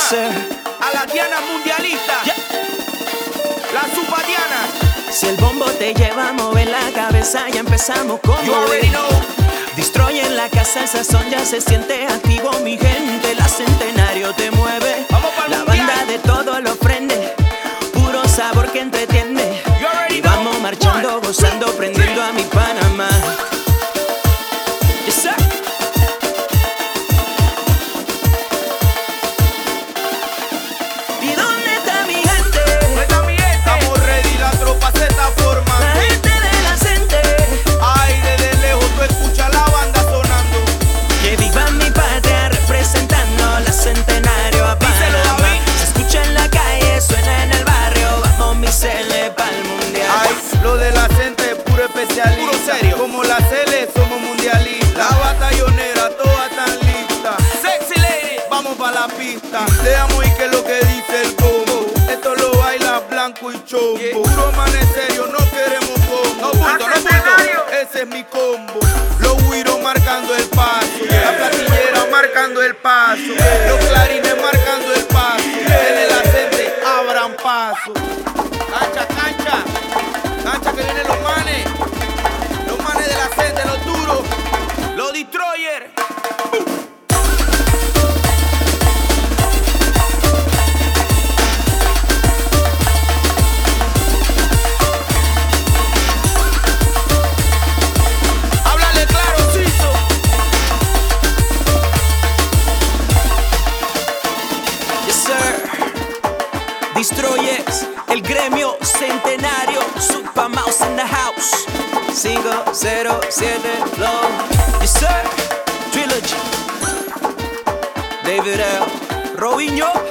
A la Diana mundialista, la Super Diana. Si el bombo te lleva a mover la cabeza, ya empezamos con You already know. Destroy en la casa, el sazón ya se siente activo, mi gente. La Centenario te mueve, Vamos pa'l la mundial. banda de todo lo prende. Puro sabor que entretiene. You already Y know. vamos marchando, One, gozando, two, prendiendo three. a mi Panamá. Yes, sir. ¿Y dónde está mi gente? ¿Dónde está mi gente? Estamos ready, la tropa se está formando. La gente de la Cente. Ay, desde lejos tú escuchas la banda sonando. Que viva mi patria representando la Centenario a Díselo, Panamá. David. Se escucha en la calle, suena en el barrio. Vamos mi cele pa'l mundial. Ay, lo de la gente es puro especialista. Puro serio. Como la Cele somos mundialistas. La batallonera, todas tan listas. Sexy lady. Vamos pa' la pista. Dejamos oír que lo que dice el combo. Esto lo baila blanco y chombo. Yeah. Puro amaneserio, no queremos combo. No punto, no punto. Ese es mi combo. Los güiros marcando el paso. La platillera marcando el paso. Los clarines marcando el paso. En el acente abran paso. Cancha, cancha. Cancha que vienen los manes. Los manes del acente, los duros. Los destroyers. Háblale claro, Ciso. Yes, sir. Destroyers, el gremio Centenario, Super Mouse in the house. 507 Flow. Yes, sir. Trilogy. David L. Robinho.